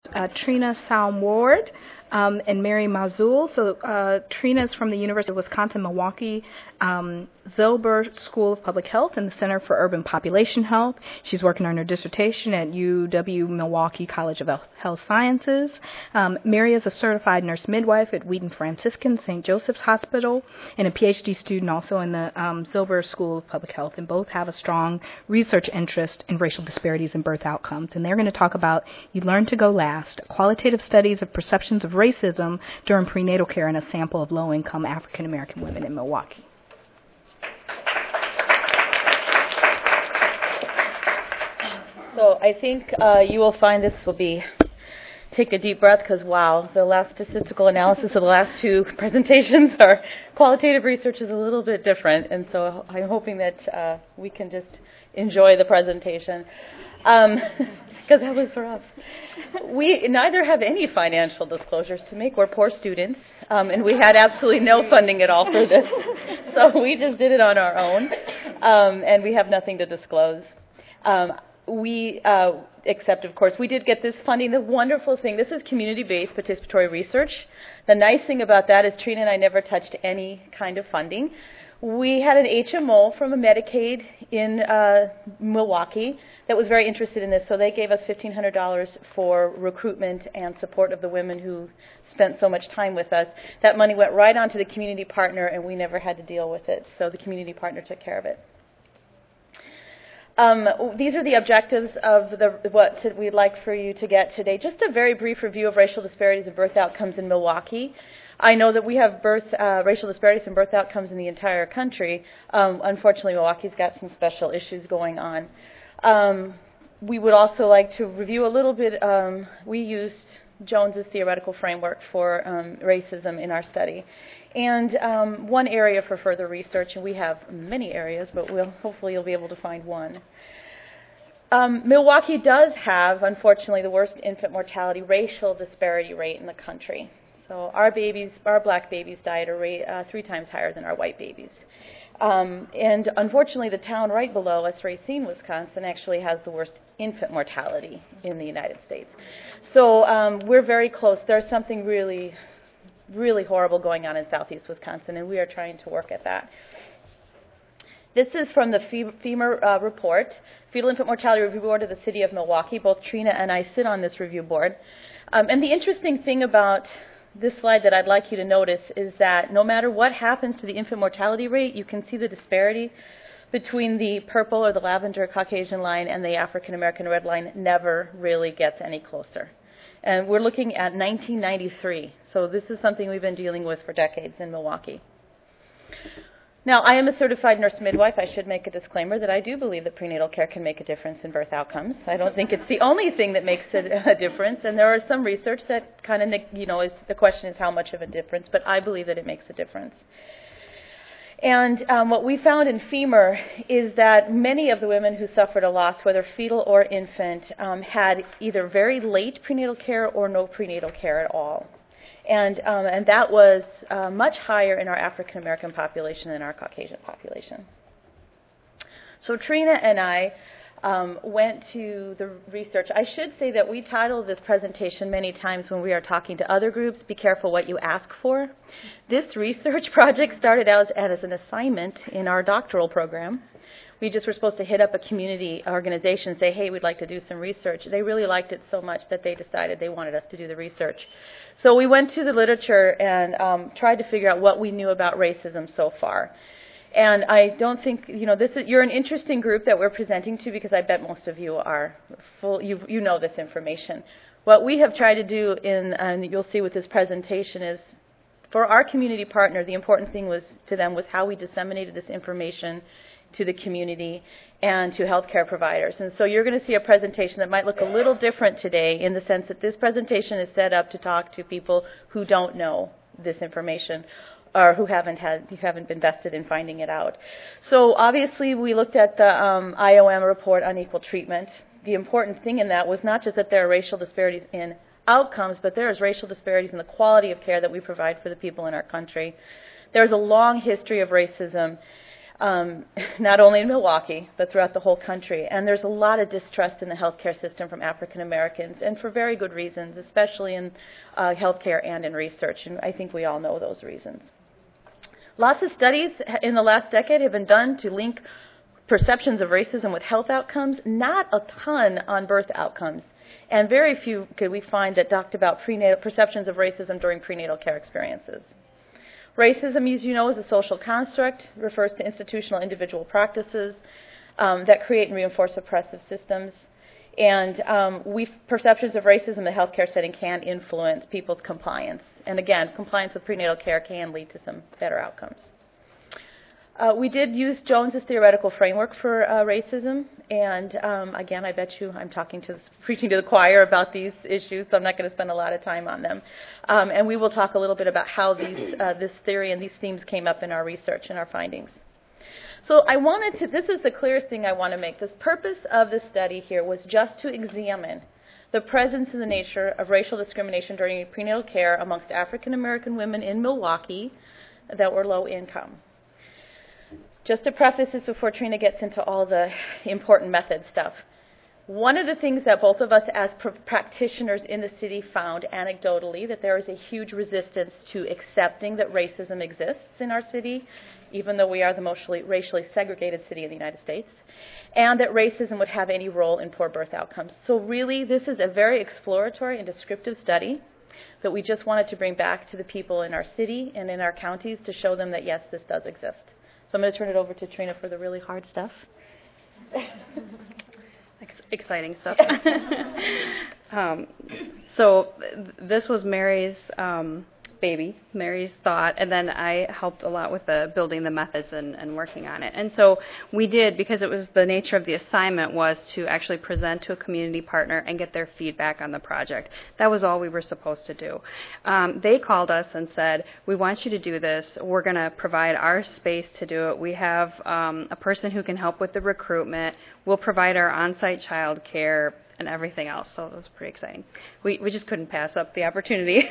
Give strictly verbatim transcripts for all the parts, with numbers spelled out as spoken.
Uh, Trina Salm-Ward um, and Mary Mazul. So uh, Trina is from the University of Wisconsin-Milwaukee um, Zilber School of Public Health and the Center for Urban Population Health. She's working on her dissertation at U W-Milwaukee College of Health Sciences. Um, Mary is a certified nurse midwife at Wheaton Franciscan Saint Joseph's Hospital and a P H D student also in the um, Zilber School of Public Health, and both have a strong research interest in racial disparities in birth outcomes. And they're going to talk about You Learn to Go Last, qualitative studies of perceptions of racism during prenatal care in a sample of low-income African-American women in Milwaukee. So I think uh, you will find this will be, take a deep breath, because wow, the last statistical analysis of the last two presentations are, qualitative research is a little bit different, and so I'm hoping that uh, we can just enjoy the presentation, because um, that was for us. We neither have any financial disclosures to make. We're poor students, um, and we had absolutely no funding at all for this, so we just did it on our own, um, and we have nothing to disclose. Um, We, uh, except, of course, we did get this funding. The wonderful thing, this is community-based participatory research. The nice thing about that is Trina and I never touched any kind of funding. We had an H M O from a Medicaid in uh, Milwaukee that was very interested in this, so they gave us fifteen hundred dollars for recruitment and support of the women who spent so much time with us. That money went right on to the community partner, and we never had to deal with it, so the community partner took care of it. Um, these are the objectives of the, what to, we'd like for you to get today. Just a very brief review of racial disparities in birth outcomes in Milwaukee. I know that we have birth uh, racial disparities in birth outcomes in the entire country. Um, unfortunately, Milwaukee's got some special issues going on. Um, we would also like to review a little bit. Um, we used Jones's theoretical framework for um, racism in our study. And um, one area for further research, and we have many areas, but we'll, hopefully you'll be able to find one. Um, Milwaukee does have, unfortunately, the worst infant mortality racial disparity rate in the country. So our babies, our black babies die at a rate uh, three times higher than our white babies. Um, and unfortunately, the town right below us, Racine, Wisconsin, actually has the worst infant mortality in the United States. So um, we're very close. There's something really, really horrible going on in southeast Wisconsin, and we are trying to work at that. This is from the FEMA uh, report, Fetal Infant Mortality Review Board of the City of Milwaukee. Both Trina and I sit on this review board. Um, and the interesting thing about this slide that I'd like you to notice is that no matter what happens to the infant mortality rate, you can see the disparity between the purple or the lavender Caucasian line and the African American red line never really gets any closer. And we're looking at nineteen ninety-three, so this is something we've been dealing with for decades in Milwaukee. Now, I am a certified nurse midwife. I should make a disclaimer that I do believe that prenatal care can make a difference in birth outcomes. I don't think it's the only thing that makes a, a difference, and there are some research that kind of, you know, is, the question is how much of a difference, but I believe that it makes a difference. And um, what we found in FEMA is that many of the women who suffered a loss, whether fetal or infant, um, had either very late prenatal care or no prenatal care at all. And, um, and that was uh, much higher in our African American population than our Caucasian population. So Trina and I um, went to the research. I should say that we titled this presentation many times when we are talking to other groups, be careful what you ask for. This research project started out as an assignment in our doctoral program. We just were supposed to hit up a community organization and say, hey, we'd like to do some research. They really liked it so much that they decided they wanted us to do the research. So we went to the literature and um, tried to figure out what we knew about racism so far. And I don't think, you know, this is, you're an interesting group that we're presenting to because I bet most of you are full, you, you know this information. What we have tried to do, in, and you'll see with this presentation, is for our community partner, the important thing was to them was how we disseminated this information to the community and to healthcare providers. And so you're going to see a presentation that might look a little different today in the sense that this presentation is set up to talk to people who don't know this information or who haven't had, who haven't been vested in finding it out. So obviously we looked at the um, I O M report on equal treatment. The important thing in that was not just that there are racial disparities in outcomes, but there is racial disparities in the quality of care that we provide for the people in our country. There's a long history of racism um, not only in Milwaukee, but throughout the whole country. And there's a lot of distrust in the healthcare system from African Americans, and for very good reasons, especially in uh, healthcare and in research. And I think we all know those reasons. Lots of studies in the last decade have been done to link perceptions of racism with health outcomes, not a ton on birth outcomes. And very few could we find that talked about prenatal perceptions of racism during prenatal care experiences. Racism, as you know, is a social construct, refers to institutional individual practices um, that create and reinforce oppressive systems. And um, we, perceptions of racism in the healthcare setting can influence people's compliance. And again, compliance with prenatal care can lead to some better outcomes. Uh, we did use Jones's theoretical framework for uh, racism, and um, again, I bet you I'm talking to, preaching to the choir about these issues, so I'm not going to spend a lot of time on them. Um, and we will talk a little bit about how these, uh, this theory and these themes came up in our research and our findings. So I wanted to, this is the clearest thing I want to make. The purpose of the study here was just to examine the presence and the nature of racial discrimination during prenatal care amongst African American women in Milwaukee that were low income. Just to preface this before Trina gets into all the important method stuff, one of the things that both of us as pr- practitioners in the city found anecdotally, that there is a huge resistance to accepting that racism exists in our city, even though we are the most racially segregated city in the United States, and that racism would have any role in poor birth outcomes. So really, this is a very exploratory and descriptive study that we just wanted to bring back to the people in our city and in our counties to show them that, yes, this does exist. So I'm going to turn it over to Trina for the really hard stuff. Exciting stuff. um, so th- this was Mary's um, baby, Mary's thought, and then I helped a lot with the building the methods and, and working on it. And so we did, because it was the nature of the assignment was to actually present to a community partner and get their feedback on the project. That was all we were supposed to do. Um, they called us and said, we want you to do this. We're going to provide our space to do it. We have um, a person who can help with the recruitment. We'll provide our on-site child care and everything else, so it was pretty exciting. We we just couldn't pass up the opportunity.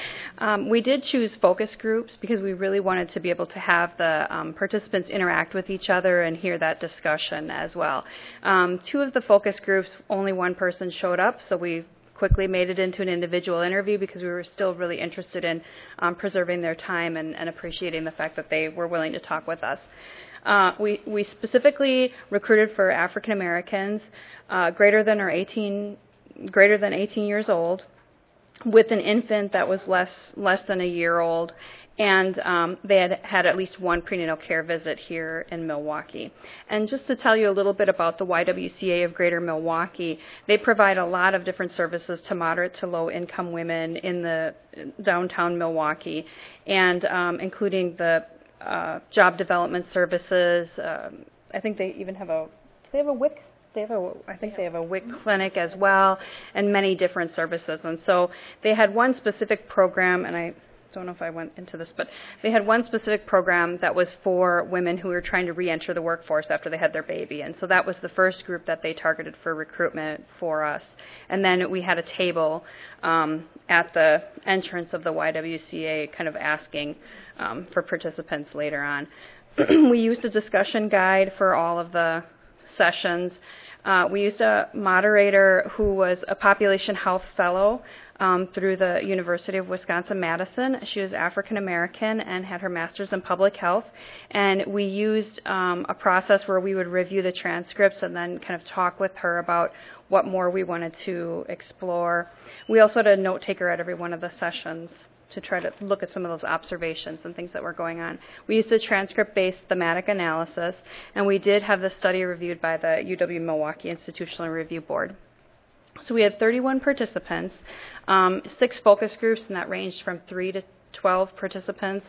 um, we did choose focus groups because we really wanted to be able to have the um, participants interact with each other and hear that discussion as well. Um, two of the focus groups, only one person showed up, so we quickly made it into an individual interview because we were still really interested in um, preserving their time and, and appreciating the fact that they were willing to talk with us. Uh, we, we specifically recruited for African Americans uh, greater than or eighteen, greater than eighteen years old, with an infant that was less less than a year old, and um, they had had at least one prenatal care visit here in Milwaukee. And just to tell you a little bit about the Y W C A of Greater Milwaukee, they provide a lot of different services to moderate to low income women in the downtown Milwaukee, and um, including the Uh, job development services. Um, I think they even have a. Do they have a W I C? They have a. I think they have a W I C clinic as well, and many different services. And so they had one specific program, and I don't know if I went into this, but they had one specific program that was for women who were trying to re-enter the workforce after they had their baby. And so that was the first group that they targeted for recruitment for us. And then we had a table um, at the entrance of the Y W C A kind of asking um, for participants later on. We used a discussion guide for all of the sessions. Uh, we used a moderator who was a population health fellow Um, through the University of Wisconsin-Madison. She was African American and had her master's in public health. And we used um, a process where we would review the transcripts and then kind of talk with her about what more we wanted to explore. We also had a note taker at every one of the sessions to try to look at some of those observations and things that were going on. We used a transcript-based thematic analysis, and we did have the study reviewed by the U W-Milwaukee Institutional Review Board. So we had thirty-one participants, um, six focus groups, and that ranged from three to twelve participants,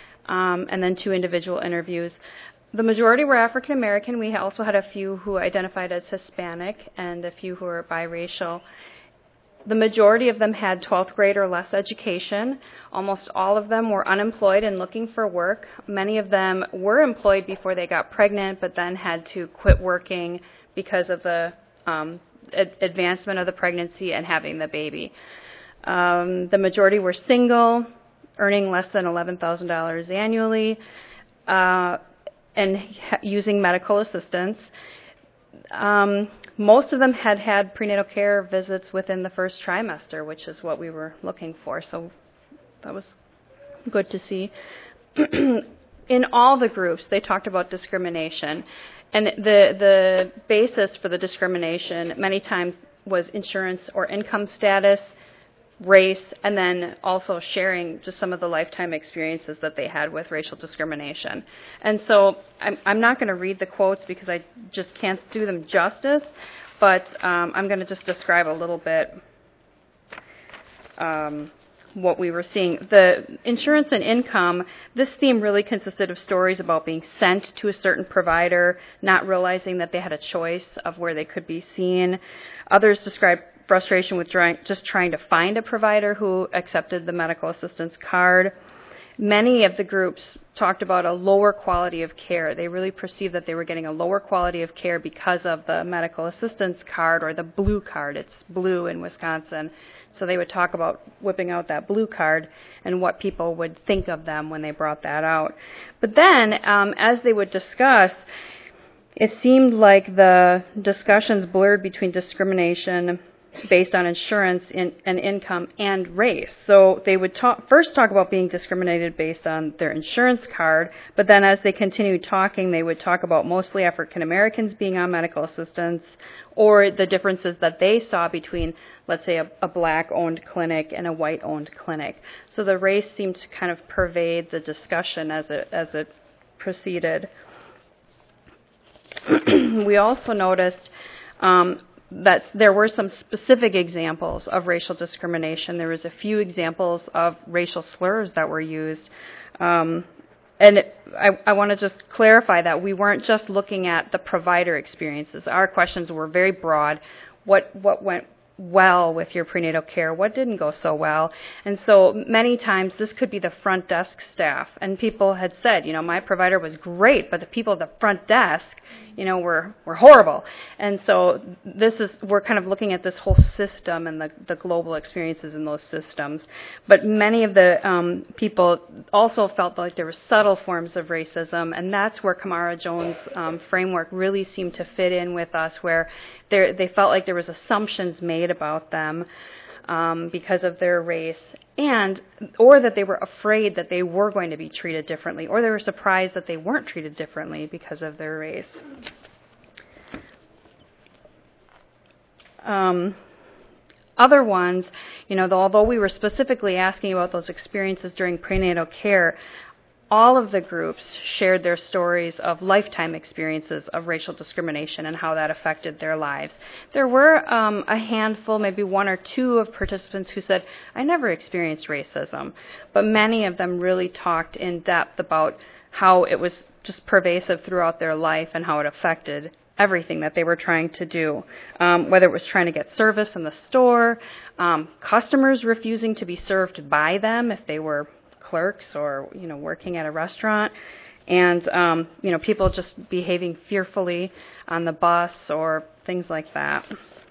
um, and then two individual interviews. The majority were African American. We also had a few who identified as Hispanic and a few who were biracial. The majority of them had twelfth grade or less education. Almost all of them were unemployed and looking for work. Many of them were employed before they got pregnant, but then had to quit working because of the um, advancement of the pregnancy and having the baby. Um, the majority were single, earning less than eleven thousand dollars annually. Uh, and ha- using medical assistance. Um, most of them had had prenatal care visits within the first trimester, which is what we were looking for. So that was good to see. In all the groups, they talked about discrimination. And the the basis for the discrimination many times was insurance or income status, race, and then also sharing just some of the lifetime experiences that they had with racial discrimination. And so I'm, I'm not going to read the quotes because I just can't do them justice, but um, I'm going to just describe a little bit um, what we were seeing. The insurance and income, this theme really consisted of stories about being sent to a certain provider, not realizing that they had a choice of where they could be seen. Others described frustration with trying, just trying to find a provider who accepted the medical assistance card. Many of the groups talked about a lower quality of care. They really perceived that they were getting a lower quality of care because of the medical assistance card or the blue card. It's blue in Wisconsin. So they would talk about whipping out that blue card and what people would think of them when they brought that out. But then, um, as they would discuss, it seemed like the discussions blurred between discrimination based on insurance in, and income and race. So they would talk, first talk about being discriminated based on their insurance card, but then as they continued talking, they would talk about mostly African Americans being on medical assistance or the differences that they saw between, let's say, a, a black-owned clinic and a white-owned clinic. So the race seemed to kind of pervade the discussion as it, as it proceeded. We also noticed um, that there were some specific examples of racial discrimination. There was a few examples of racial slurs that were used. Um, and it, I, I want to just clarify that we weren't just looking at the provider experiences. Our questions were very broad. What, what went well with your prenatal care? What didn't go so well? And so many times this could be the front desk staff. And people had said, you know, my provider was great, but the people at the front desk, you know, were, were horrible. And so this is, we're kind of looking at this whole system and the, the global experiences in those systems. But many of the um, people also felt like there were subtle forms of racism, and that's where Kamara Jones' um, framework really seemed to fit in with us, where there, they felt like there was assumptions made about them um, because of their race, and or that they were afraid that they were going to be treated differently, or they were surprised that they weren't treated differently because of their race. Um, other ones, you know, though, although we were specifically asking about those experiences during prenatal care, all of the groups shared their stories of lifetime experiences of racial discrimination and how that affected their lives. There were um, a handful, maybe one or two of participants who said, I never experienced racism, but many of them really talked in depth about how it was just pervasive throughout their life and how it affected everything that they were trying to do, um, whether it was trying to get service in the store, um, customers refusing to be served by them if they were clerks or, you know, working at a restaurant, and, um, you know, people just behaving fearfully on the bus or things like that.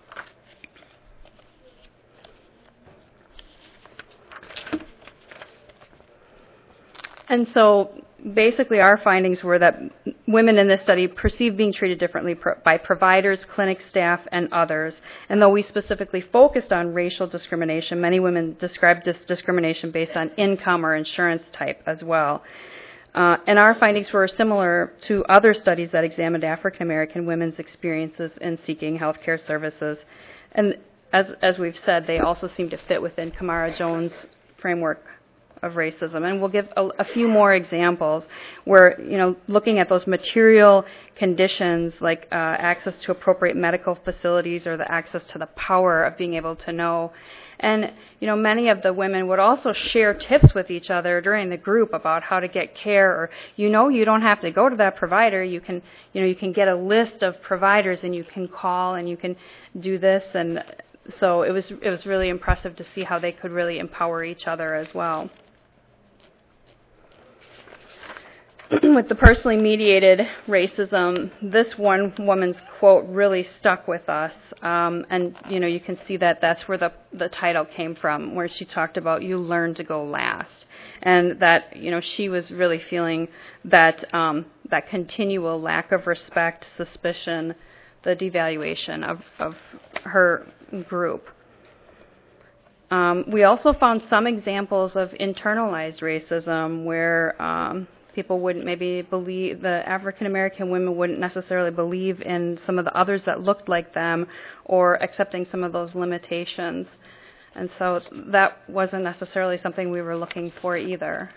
And so basically our findings were that women in this study perceived being treated differently pro- by providers, clinic staff, and others. And though we specifically focused on racial discrimination, many women described this discrimination based on income or insurance type as well. Uh, and our findings were similar to other studies that examined African American women's experiences in seeking health care services. And as, as we've said, they also seem to fit within Kamara Jones' framework of racism. And we'll give a, a few more examples where, you know, looking at those material conditions like uh, access to appropriate medical facilities or the access to the power of being able to know. And, you know, many of the women would also share tips with each other during the group about how to get care, or, you know, you don't have to go to that provider. You can, you know, you can get a list of providers and you can call and you can do this. And so it was, it was really impressive to see how they could really empower each other as well. with the personally mediated racism, this one woman's quote really stuck with us. Um, and, you know, you can see that that's where the, the title came from, where she talked about you learn to go last. And that, you know, she was really feeling that um, that continual lack of respect, suspicion, the devaluation of, of her group. Um, we also found some examples of internalized racism where um, people wouldn't maybe believe, the African American women wouldn't necessarily believe in some of the others that looked like them or accepting some of those limitations. And so that wasn't necessarily something we were looking for either.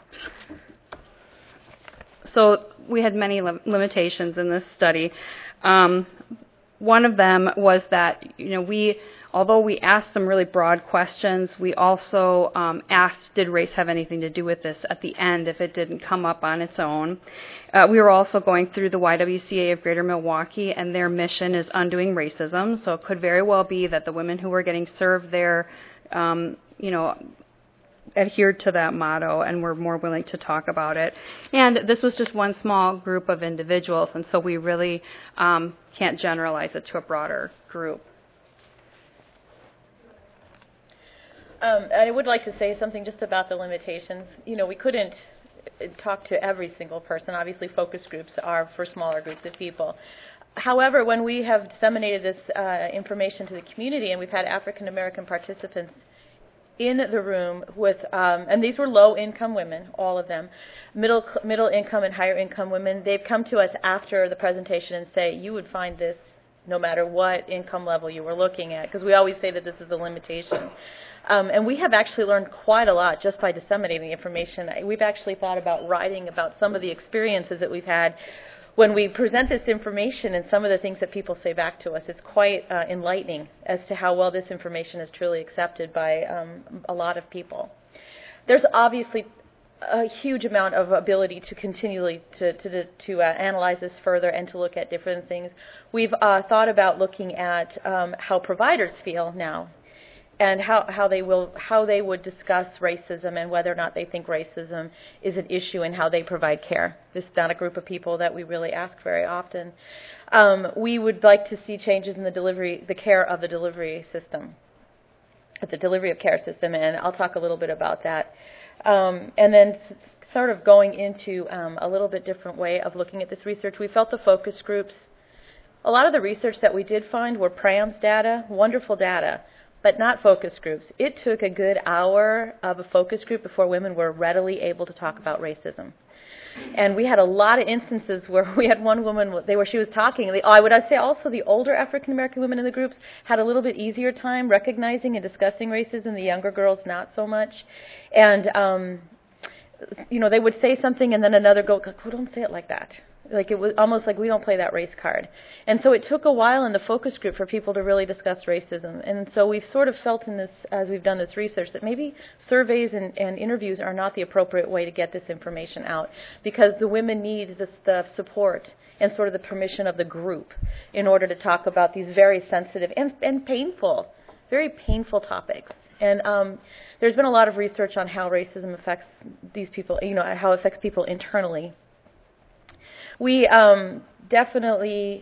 So we had many lim- limitations in this study. Um, one of them was that, you know, we, although we asked some really broad questions, we also um, asked, did race have anything to do with this at the end if it didn't come up on its own. Uh, we were also going through the Y W C A of Greater Milwaukee, and their mission is undoing racism, so it could very well be that the women who were getting served there, um, you know, adhered to that motto and were more willing to talk about it. And this was just one small group of individuals, and so we really um, can't generalize it to a broader group. Um, I would like to say something just about the limitations. You know, we couldn't talk to every single person. Obviously, focus groups are for smaller groups of people. However, when we have disseminated this uh, information to the community, and we've had African American participants in the room with, um, and these were low-income women, all of them, middle middle income and higher income women, they've come to us after the presentation and say, you would find this no matter what income level you were looking at, because we always say that this is a limitation. Um, and we have actually learned quite a lot just by disseminating the information. We've actually thought about writing about some of the experiences that we've had when we present this information and some of the things that people say back to us. It's quite uh, enlightening as to how well this information is truly accepted by um, a lot of people. There's obviously a huge amount of ability to continually to to, to uh, analyze this further and to look at different things. We've uh, thought about looking at um, how providers feel now, and how, how they will how they would discuss racism and whether or not they think racism is an issue in how they provide care. This is not a group of people that we really ask very often. Um, we would like to see changes in the delivery, the care of the delivery system, the delivery of care system, and I'll talk a little bit about that. Um, and then sort of going into um, a little bit different way of looking at this research, we felt the focus groups, a lot of the research that we did find were PRAMS data, wonderful data, but not focus groups. It took a good hour of a focus group before women were readily able to talk about racism. And we had a lot of instances where we had one woman, they were, she was talking. They, I would say also the older African American women in the groups had a little bit easier time recognizing and discussing racism. The younger girls, not so much. And, um, you know, they would say something and then another girl, oh, don't say it like that. Like it was almost like we don't play that race card. And so it took a while in the focus group for people to really discuss racism. And so we've sort of felt in this, as we've done this research, that maybe surveys and, and interviews are not the appropriate way to get this information out, because the women need this, the support and sort of the permission of the group in order to talk about these very sensitive and, and painful, very painful topics. And um, there's been a lot of research on how racism affects these people, you know, how it affects people internally. We um, definitely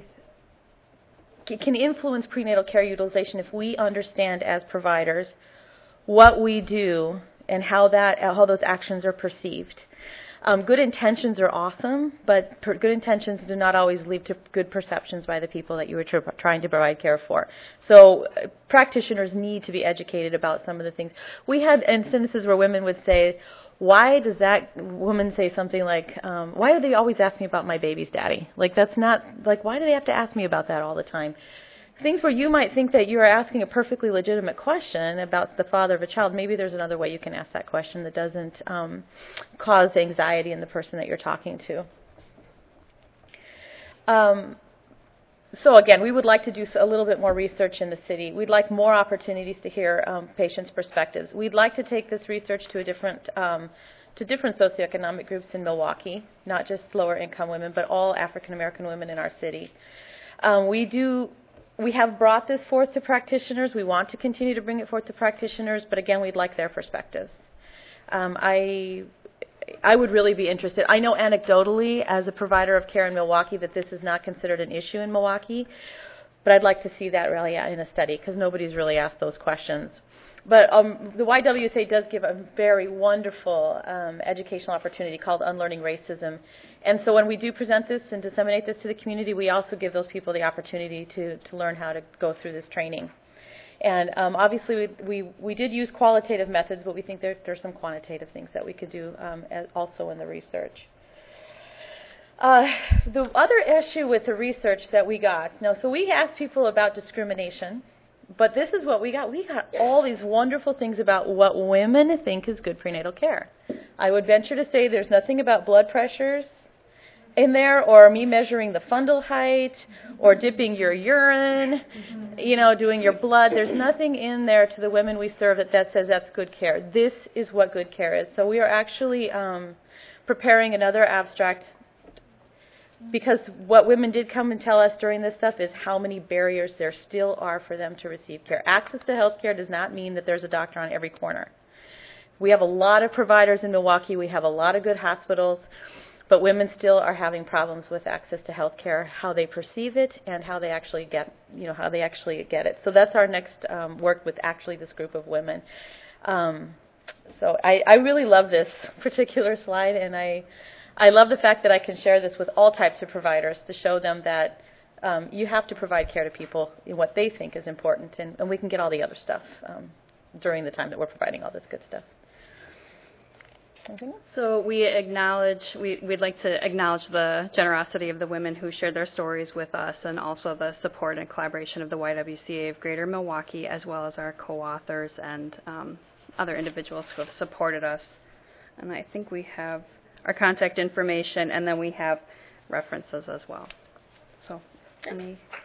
c- can influence prenatal care utilization if we understand as providers what we do and how that how those actions are perceived. Um, good intentions are awesome, but per- good intentions do not always lead to good perceptions by the people that you are tr- trying to provide care for. So uh, practitioners need to be educated about some of the things. We had instances where women would say, why does that woman say something like, um, why do they always ask me about my baby's daddy? Like, that's not, like, why do they have to ask me about that all the time? Things where you might think that you are asking a perfectly legitimate question about the father of a child, maybe there's another way you can ask that question that doesn't um, cause anxiety in the person that you're talking to. Um, So again, we would like to do a little bit more research in the city. We'd like more opportunities to hear um, patients' perspectives. We'd like to take this research to a different, um, to different socioeconomic groups in Milwaukee, not just lower income women, but all African American women in our city. Um, we do, we have brought this forth to practitioners. We want to continue to bring it forth to practitioners, but again, we'd like their perspectives. Um, I I would really be interested. I know anecdotally, as a provider of care in Milwaukee, that this is not considered an issue in Milwaukee, but I'd like to see that really in a study because nobody's really asked those questions. But um, the Y W C A does give a very wonderful um, educational opportunity called Unlearning Racism. And so when we do present this and disseminate this to the community, we also give those people the opportunity to, to learn how to go through this training. And um, obviously we, we, we did use qualitative methods, but we think there, there's some quantitative things that we could do um, as also in the research. Uh, the other issue with the research that we got, now, so we asked people about discrimination. But this is what we got. We got all these wonderful things about what women think is good prenatal care. I would venture to say there's nothing about blood pressures in there, or me measuring the fundal height, or dipping your urine, you know, doing your blood. There's nothing in there to the women we serve that, that says that's good care. This is what good care is. So we are actually um, preparing another abstract, because what women did come and tell us during this stuff is how many barriers there still are for them to receive care. Access to health care does not mean that there's a doctor on every corner. We have a lot of providers in Milwaukee. We have a lot of good hospitals, but women still are having problems with access to health care, how they perceive it, and how they actually get, you know, how they actually get it. So that's our next um, work with actually this group of women. Um, so I, I really love this particular slide, and I. I love the fact that I can share this with all types of providers to show them that um, you have to provide care to people in what they think is important, and, and we can get all the other stuff um, during the time that we're providing all this good stuff. Anything else? So we acknowledge, we, we'd like to acknowledge the generosity of the women who shared their stories with us, and also the support and collaboration of the Y W C A of Greater Milwaukee, as well as our co-authors and um, other individuals who have supported us. And I think we have our contact information, and then we have references as well. So, any